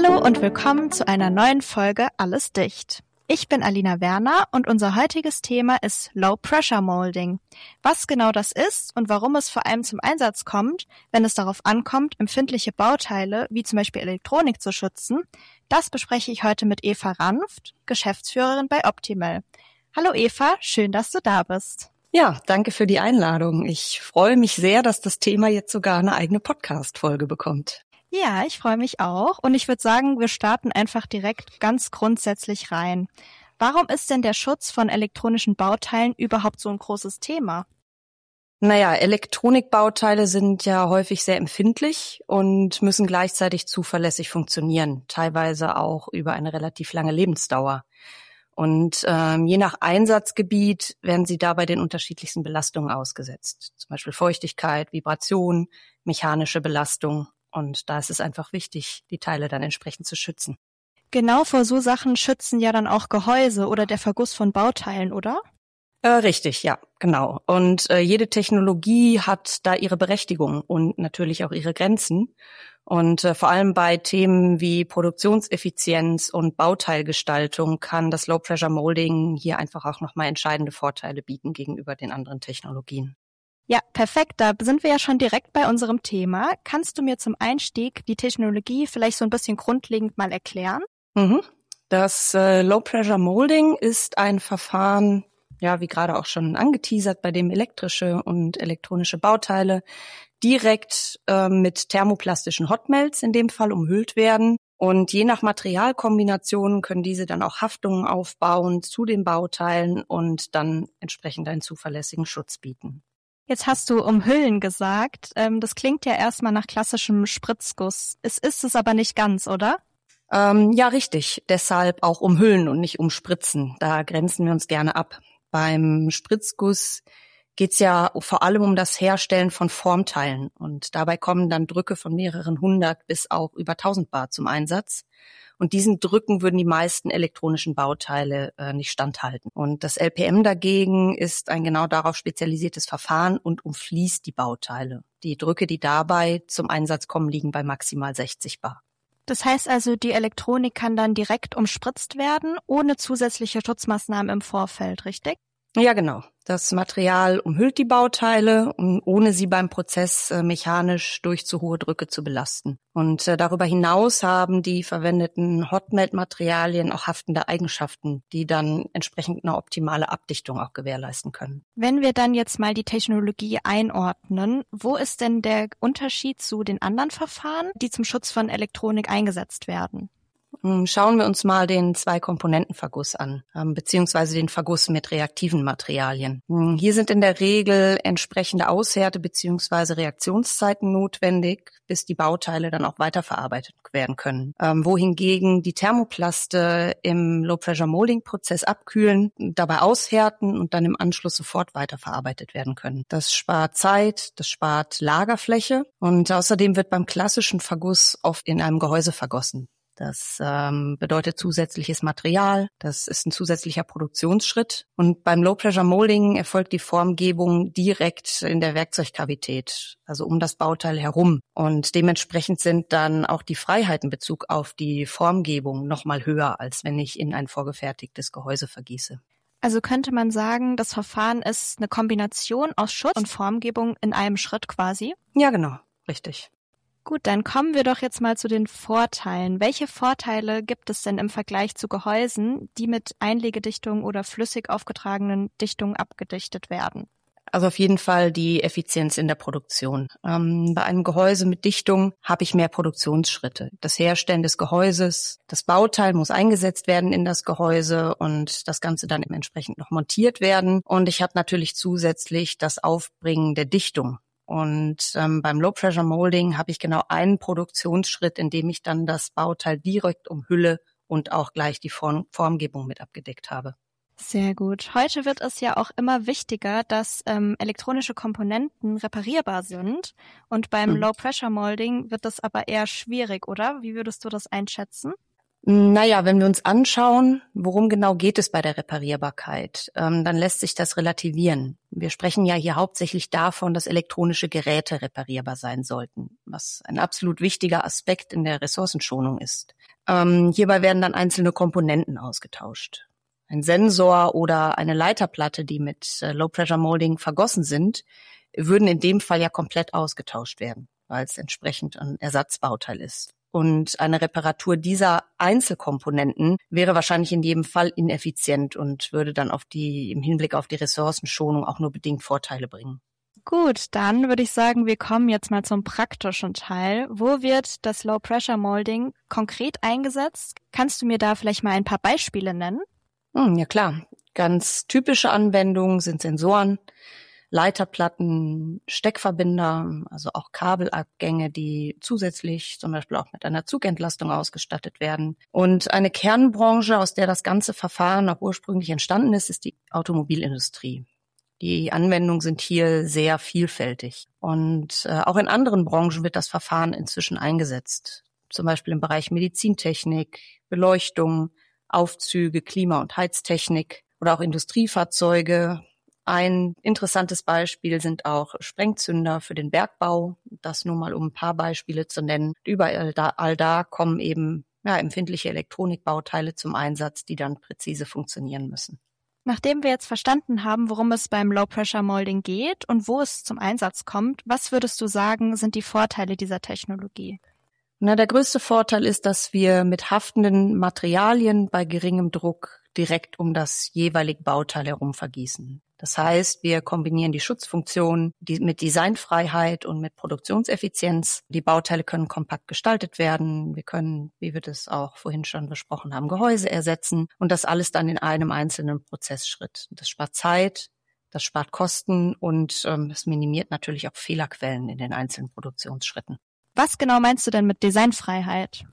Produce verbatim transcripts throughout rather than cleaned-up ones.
Hallo und willkommen zu einer neuen Folge Alles dicht. Ich bin Alina Werner und unser heutiges Thema ist Low Pressure Molding. Was genau das ist und warum es vor allem zum Einsatz kommt, wenn es darauf ankommt, empfindliche Bauteile wie zum Beispiel Elektronik zu schützen, das bespreche ich heute mit Eva Ranft, Geschäftsführerin bei Optimal. Hallo Eva, schön, dass du da bist. Ja, danke für die Einladung. Ich freue mich sehr, dass das Thema jetzt sogar eine eigene Podcast-Folge bekommt. Ja, ich freue mich auch und ich würde sagen, wir starten einfach direkt ganz grundsätzlich rein. Warum ist denn der Schutz von elektronischen Bauteilen überhaupt so ein großes Thema? Naja, Elektronikbauteile sind ja häufig sehr empfindlich und müssen gleichzeitig zuverlässig funktionieren, teilweise auch über eine relativ lange Lebensdauer. Und ähm, je nach Einsatzgebiet werden sie dabei den unterschiedlichsten Belastungen ausgesetzt. Zum Beispiel Feuchtigkeit, Vibration, mechanische Belastung. Und da ist es einfach wichtig, die Teile dann entsprechend zu schützen. Genau vor so Sachen schützen ja dann auch Gehäuse oder der Verguss von Bauteilen, oder? Äh, richtig, ja, genau. Und äh, jede Technologie hat da ihre Berechtigung und natürlich auch ihre Grenzen. Und äh, vor allem bei Themen wie Produktionseffizienz und Bauteilgestaltung kann das Low-Pressure Molding hier einfach auch nochmal entscheidende Vorteile bieten gegenüber den anderen Technologien. Ja, perfekt. Da sind wir ja schon direkt bei unserem Thema. Kannst du mir zum Einstieg die Technologie vielleicht so ein bisschen grundlegend mal erklären? Mhm. Das äh, Low-Pressure Molding ist ein Verfahren, ja, wie gerade auch schon angeteasert, bei dem elektrische und elektronische Bauteile direkt äh, mit thermoplastischen Hotmelds in dem Fall umhüllt werden. Und je nach Materialkombination können diese dann auch Haftungen aufbauen zu den Bauteilen und dann entsprechend einen zuverlässigen Schutz bieten. Jetzt hast du umhüllen gesagt. Ähm, das klingt ja erstmal nach klassischem Spritzguss. Es ist es aber nicht ganz, oder? Ähm, ja, richtig. Deshalb auch umhüllen und nicht umspritzen. Da grenzen wir uns gerne ab. Beim Spritzguss geht's ja vor allem um das Herstellen von Formteilen. Und dabei kommen dann Drücke von mehreren hundert bis auch über tausend Bar zum Einsatz. Und diesen Drücken würden die meisten elektronischen Bauteile äh, nicht standhalten. Und das L P M dagegen ist ein genau darauf spezialisiertes Verfahren und umfließt die Bauteile. Die Drücke, die dabei zum Einsatz kommen, liegen bei maximal sechzig Bar. Das heißt also, die Elektronik kann dann direkt umspritzt werden, ohne zusätzliche Schutzmaßnahmen im Vorfeld, richtig? Ja, genau. Das Material umhüllt die Bauteile, um, ohne sie beim Prozess äh, mechanisch durch zu hohe Drücke zu belasten. Und äh, darüber hinaus haben die verwendeten Hotmelt-Materialien auch haftende Eigenschaften, die dann entsprechend eine optimale Abdichtung auch gewährleisten können. Wenn wir dann jetzt mal die Technologie einordnen, wo ist denn der Unterschied zu den anderen Verfahren, die zum Schutz von Elektronik eingesetzt werden? Schauen wir uns mal den Zwei-Komponenten-Verguss an, beziehungsweise den Verguss mit reaktiven Materialien. Hier sind in der Regel entsprechende Aushärte beziehungsweise Reaktionszeiten notwendig, bis die Bauteile dann auch weiterverarbeitet werden können. Wohingegen die Thermoplaste im Low-Pressure-Molding-Prozess abkühlen, dabei aushärten und dann im Anschluss sofort weiterverarbeitet werden können. Das spart Zeit, das spart Lagerfläche und außerdem wird beim klassischen Verguss oft in einem Gehäuse vergossen. Das ähm, bedeutet zusätzliches Material, das ist ein zusätzlicher Produktionsschritt. Und beim Low-Pressure-Molding erfolgt die Formgebung direkt in der Werkzeugkavität, also um das Bauteil herum. Und dementsprechend sind dann auch die Freiheiten in Bezug auf die Formgebung nochmal höher, als wenn ich in ein vorgefertigtes Gehäuse vergieße. Also könnte man sagen, das Verfahren ist eine Kombination aus Schutz und Formgebung in einem Schritt quasi? Ja, genau, richtig. Gut, dann kommen wir doch jetzt mal zu den Vorteilen. Welche Vorteile gibt es denn im Vergleich zu Gehäusen, die mit Einlegedichtung oder flüssig aufgetragenen Dichtungen abgedichtet werden? Also auf jeden Fall die Effizienz in der Produktion. Ähm, bei einem Gehäuse mit Dichtung habe ich mehr Produktionsschritte. Das Herstellen des Gehäuses, das Bauteil muss eingesetzt werden in das Gehäuse und das Ganze dann entsprechend noch montiert werden. Und ich habe natürlich zusätzlich das Aufbringen der Dichtung. Und ähm, beim Low-Pressure-Molding habe ich genau einen Produktionsschritt, in dem ich dann das Bauteil direkt umhülle und auch gleich die Form- Formgebung mit abgedeckt habe. Sehr gut. Heute wird es ja auch immer wichtiger, dass ähm, elektronische Komponenten reparierbar sind. Und beim Mhm. Low-Pressure-Molding wird das aber eher schwierig, oder? Wie würdest du das einschätzen? Naja, wenn wir uns anschauen, worum genau geht es bei der Reparierbarkeit, ähm, dann lässt sich das relativieren. Wir sprechen ja hier hauptsächlich davon, dass elektronische Geräte reparierbar sein sollten, was ein absolut wichtiger Aspekt in der Ressourcenschonung ist. Ähm, hierbei werden dann einzelne Komponenten ausgetauscht. Ein Sensor oder eine Leiterplatte, die mit äh, Low-Pressure-Molding vergossen sind, würden in dem Fall ja komplett ausgetauscht werden, weil es entsprechend ein Ersatzbauteil ist. Und eine Reparatur dieser Einzelkomponenten wäre wahrscheinlich in jedem Fall ineffizient und würde dann auf die, im Hinblick auf die Ressourcenschonung auch nur bedingt Vorteile bringen. Gut, dann würde ich sagen, wir kommen jetzt mal zum praktischen Teil. Wo wird das Low-Pressure-Molding konkret eingesetzt? Kannst du mir da vielleicht mal ein paar Beispiele nennen? Hm, ja klar, ganz typische Anwendungen sind Sensoren, Leiterplatten, Steckverbinder, also auch Kabelabgänge, die zusätzlich zum Beispiel auch mit einer Zugentlastung ausgestattet werden. Und eine Kernbranche, aus der das ganze Verfahren auch ursprünglich entstanden ist, ist die Automobilindustrie. Die Anwendungen sind hier sehr vielfältig. Und äh, auch in anderen Branchen wird das Verfahren inzwischen eingesetzt. Zum Beispiel im Bereich Medizintechnik, Beleuchtung, Aufzüge, Klima- und Heiztechnik oder auch Industriefahrzeuge. Ein interessantes Beispiel sind auch Sprengzünder für den Bergbau. Das nur mal, um ein paar Beispiele zu nennen. Überall da, all da kommen eben ja, empfindliche Elektronikbauteile zum Einsatz, die dann präzise funktionieren müssen. Nachdem wir jetzt verstanden haben, worum es beim Low-Pressure-Molding geht und wo es zum Einsatz kommt, was würdest du sagen, sind die Vorteile dieser Technologie? Na, der größte Vorteil ist, dass wir mit haftenden Materialien bei geringem Druck direkt um das jeweilige Bauteil herum vergießen. Das heißt, wir kombinieren die Schutzfunktion die, mit Designfreiheit und mit Produktionseffizienz. Die Bauteile können kompakt gestaltet werden. Wir können, wie wir das auch vorhin schon besprochen haben, Gehäuse ersetzen und das alles dann in einem einzelnen Prozessschritt. Das spart Zeit, das spart Kosten und ähm, es minimiert natürlich auch Fehlerquellen in den einzelnen Produktionsschritten. Was genau meinst du denn mit Designfreiheit?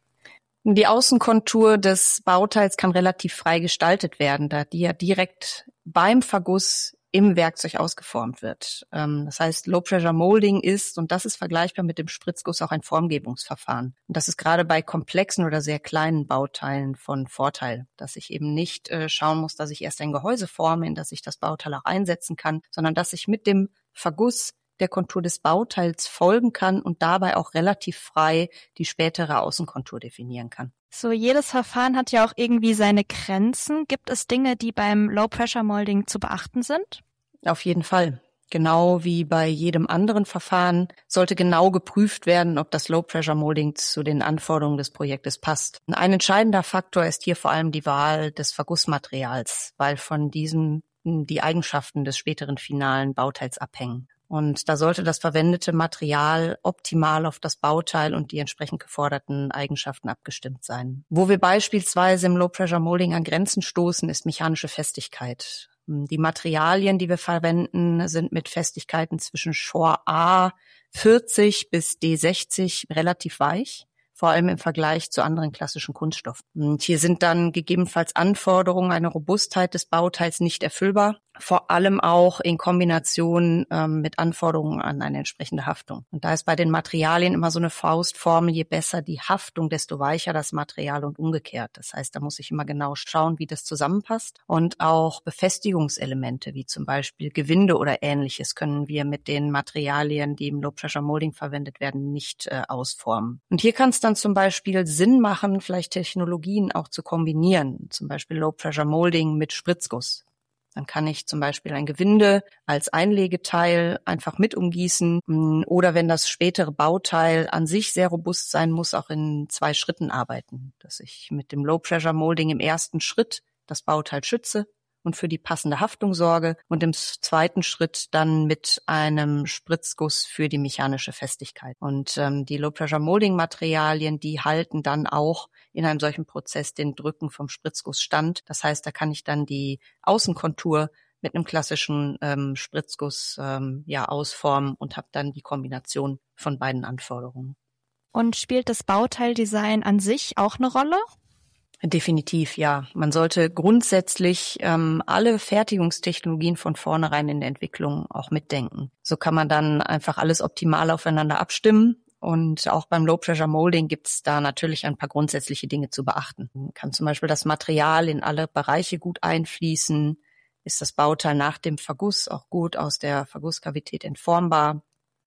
Die Außenkontur des Bauteils kann relativ frei gestaltet werden, da die ja direkt beim Verguss im Werkzeug ausgeformt wird. Das heißt, Low-Pressure-Molding ist, und das ist vergleichbar mit dem Spritzguss, auch ein Formgebungsverfahren. Und das ist gerade bei komplexen oder sehr kleinen Bauteilen von Vorteil, dass ich eben nicht äh, schauen muss, dass ich erst ein Gehäuse forme, in das ich das Bauteil auch einsetzen kann, sondern dass ich mit dem Verguss der Kontur des Bauteils folgen kann und dabei auch relativ frei die spätere Außenkontur definieren kann. So, jedes Verfahren hat ja auch irgendwie seine Grenzen. Gibt es Dinge, die beim Low-Pressure-Molding zu beachten sind? Auf jeden Fall. Genau wie bei jedem anderen Verfahren sollte genau geprüft werden, ob das Low-Pressure-Molding zu den Anforderungen des Projektes passt. Ein entscheidender Faktor ist hier vor allem die Wahl des Vergussmaterials, weil von diesem die Eigenschaften des späteren finalen Bauteils abhängen. Und da sollte das verwendete Material optimal auf das Bauteil und die entsprechend geforderten Eigenschaften abgestimmt sein. Wo wir beispielsweise im Low-Pressure-Molding an Grenzen stoßen, ist mechanische Festigkeit. Die Materialien, die wir verwenden, sind mit Festigkeiten zwischen Shore A vierzig bis D sechzig relativ weich, vor allem im Vergleich zu anderen klassischen Kunststoffen. Und hier sind dann gegebenenfalls Anforderungen, eine Robustheit des Bauteils nicht erfüllbar, vor allem auch in Kombination ähm, mit Anforderungen an eine entsprechende Haftung. Und da ist bei den Materialien immer so eine Faustformel, je besser die Haftung, desto weicher das Material und umgekehrt. Das heißt, da muss ich immer genau schauen, wie das zusammenpasst. Und auch Befestigungselemente, wie zum Beispiel Gewinde oder Ähnliches, können wir mit den Materialien, die im Low-Pressure-Molding verwendet werden, nicht äh, ausformen. Und hier kann es dann zum Beispiel Sinn machen, vielleicht Technologien auch zu kombinieren, zum Beispiel Low-Pressure-Molding mit Spritzguss. Dann kann ich zum Beispiel ein Gewinde als Einlegeteil einfach mit umgießen oder wenn das spätere Bauteil an sich sehr robust sein muss, auch in zwei Schritten arbeiten. Dass ich mit dem Low-Pressure-Molding im ersten Schritt das Bauteil schütze und für die passende Haftung sorge und im zweiten Schritt dann mit einem Spritzguss für die mechanische Festigkeit. Und ähm, die Low-Pressure-Molding-Materialien, die halten dann auch in einem solchen Prozess den Drücken vom Spritzguss stand. Das heißt, da kann ich dann die Außenkontur mit einem klassischen ähm, Spritzguss ähm, ja ausformen und habe dann die Kombination von beiden Anforderungen. Und spielt das Bauteildesign an sich auch eine Rolle? Definitiv, ja. Man sollte grundsätzlich ähm, alle Fertigungstechnologien von vornherein in der Entwicklung auch mitdenken. So kann man dann einfach alles optimal aufeinander abstimmen. Und auch beim Low-Pressure-Molding gibt es da natürlich ein paar grundsätzliche Dinge zu beachten. Man kann zum Beispiel das Material in alle Bereiche gut einfließen. Ist das Bauteil nach dem Verguss auch gut aus der Vergusskavität entformbar?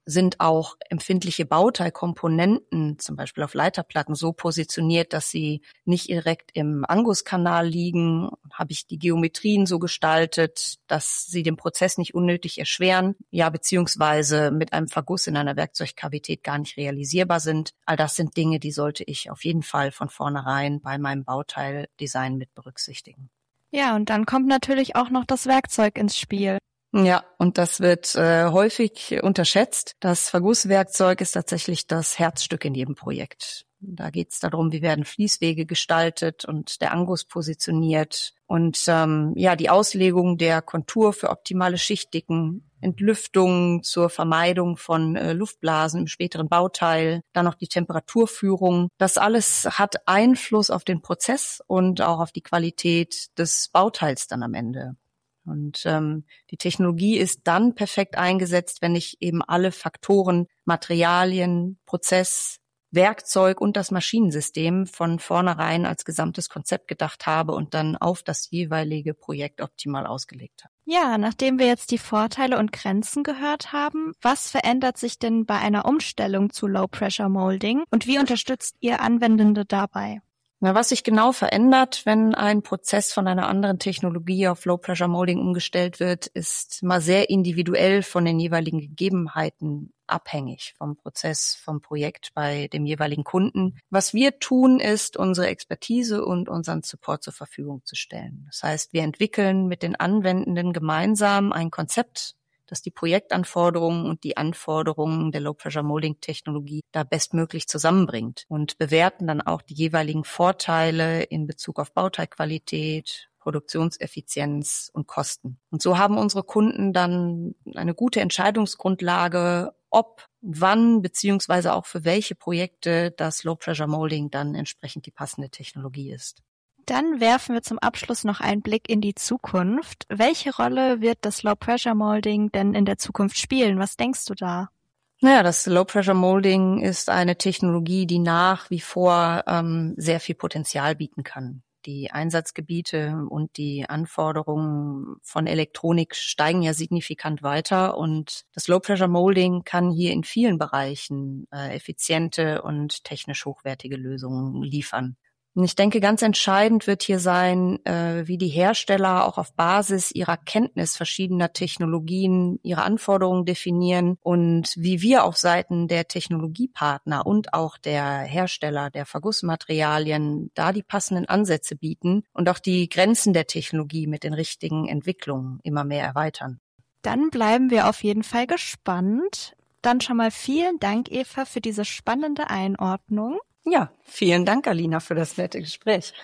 sind auch empfindliche Bauteilkomponenten, zum Beispiel auf Leiterplatten, so positioniert, dass sie nicht direkt im Anguskanal liegen? Habe ich die Geometrien so gestaltet, dass sie den Prozess nicht unnötig erschweren, ja, beziehungsweise mit einem Verguss in einer Werkzeugkavität gar nicht realisierbar sind? All das sind Dinge, die sollte ich auf jeden Fall von vornherein bei meinem Bauteildesign mit berücksichtigen. Ja, und dann kommt natürlich auch noch das Werkzeug ins Spiel. Ja, und das wird äh, häufig unterschätzt. Das Vergusswerkzeug ist tatsächlich das Herzstück in jedem Projekt. Da geht es darum, wie werden Fließwege gestaltet und der Anguss positioniert und ähm, ja die Auslegung der Kontur für optimale Schichtdicken, Entlüftung zur Vermeidung von äh, Luftblasen im späteren Bauteil, dann noch die Temperaturführung. Das alles hat Einfluss auf den Prozess und auch auf die Qualität des Bauteils dann am Ende. Und ähm, die Technologie ist dann perfekt eingesetzt, wenn ich eben alle Faktoren, Materialien, Prozess, Werkzeug und das Maschinensystem von vornherein als gesamtes Konzept gedacht habe und dann auf das jeweilige Projekt optimal ausgelegt habe. Ja, nachdem wir jetzt die Vorteile und Grenzen gehört haben, was verändert sich denn bei einer Umstellung zu Low-Pressure-Molding und wie unterstützt ihr Anwendende dabei? Na, was sich genau verändert, wenn ein Prozess von einer anderen Technologie auf Low-Pressure-Molding umgestellt wird, ist mal sehr individuell von den jeweiligen Gegebenheiten abhängig, vom Prozess, vom Projekt bei dem jeweiligen Kunden. Was wir tun, ist, unsere Expertise und unseren Support zur Verfügung zu stellen. Das heißt, wir entwickeln mit den Anwendenden gemeinsam ein Konzept, dass die Projektanforderungen und die Anforderungen der Low-Pressure-Molding-Technologie da bestmöglich zusammenbringt und bewerten dann auch die jeweiligen Vorteile in Bezug auf Bauteilqualität, Produktionseffizienz und Kosten. Und so haben unsere Kunden dann eine gute Entscheidungsgrundlage, ob, wann beziehungsweise auch für welche Projekte das Low-Pressure-Molding dann entsprechend die passende Technologie ist. Dann werfen wir zum Abschluss noch einen Blick in die Zukunft. Welche Rolle wird das Low-Pressure-Molding denn in der Zukunft spielen? Was denkst du da? Naja, das Low-Pressure-Molding ist eine Technologie, die nach wie vor ähm, sehr viel Potenzial bieten kann. Die Einsatzgebiete und die Anforderungen von Elektronik steigen ja signifikant weiter und das Low-Pressure-Molding kann hier in vielen Bereichen äh, effiziente und technisch hochwertige Lösungen liefern. Und ich denke, ganz entscheidend wird hier sein, äh, wie die Hersteller auch auf Basis ihrer Kenntnis verschiedener Technologien ihre Anforderungen definieren und wie wir auf Seiten der Technologiepartner und auch der Hersteller der Vergussmaterialien da die passenden Ansätze bieten und auch die Grenzen der Technologie mit den richtigen Entwicklungen immer mehr erweitern. Dann bleiben wir auf jeden Fall gespannt. Dann schon mal vielen Dank, Eva, für diese spannende Einordnung. Ja, vielen Dank, Alina, für das nette Gespräch.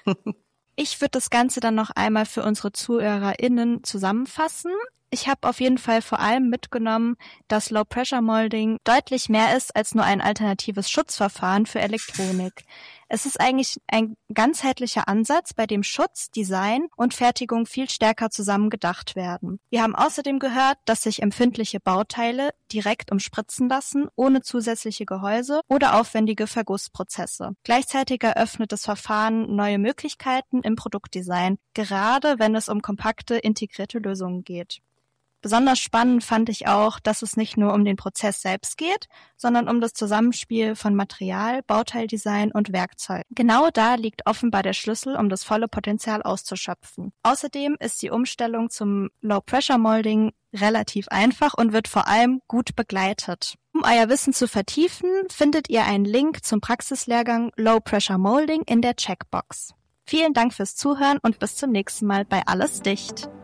Ich würde das Ganze dann noch einmal für unsere ZuhörerInnen zusammenfassen. Ich habe auf jeden Fall vor allem mitgenommen, dass Low-Pressure-Molding deutlich mehr ist als nur ein alternatives Schutzverfahren für Elektronik. Es ist eigentlich ein ganzheitlicher Ansatz, bei dem Schutz, Design und Fertigung viel stärker zusammen gedacht werden. Wir haben außerdem gehört, dass sich empfindliche Bauteile direkt umspritzen lassen, ohne zusätzliche Gehäuse oder aufwendige Vergussprozesse. Gleichzeitig eröffnet das Verfahren neue Möglichkeiten im Produktdesign, gerade wenn es um kompakte, integrierte Lösungen geht. Besonders spannend fand ich auch, dass es nicht nur um den Prozess selbst geht, sondern um das Zusammenspiel von Material, Bauteildesign und Werkzeug. Genau da liegt offenbar der Schlüssel, um das volle Potenzial auszuschöpfen. Außerdem ist die Umstellung zum Low-Pressure-Molding relativ einfach und wird vor allem gut begleitet. Um euer Wissen zu vertiefen, findet ihr einen Link zum Praxislehrgang Low-Pressure-Molding in der Checkbox. Vielen Dank fürs Zuhören und bis zum nächsten Mal bei Alles dicht.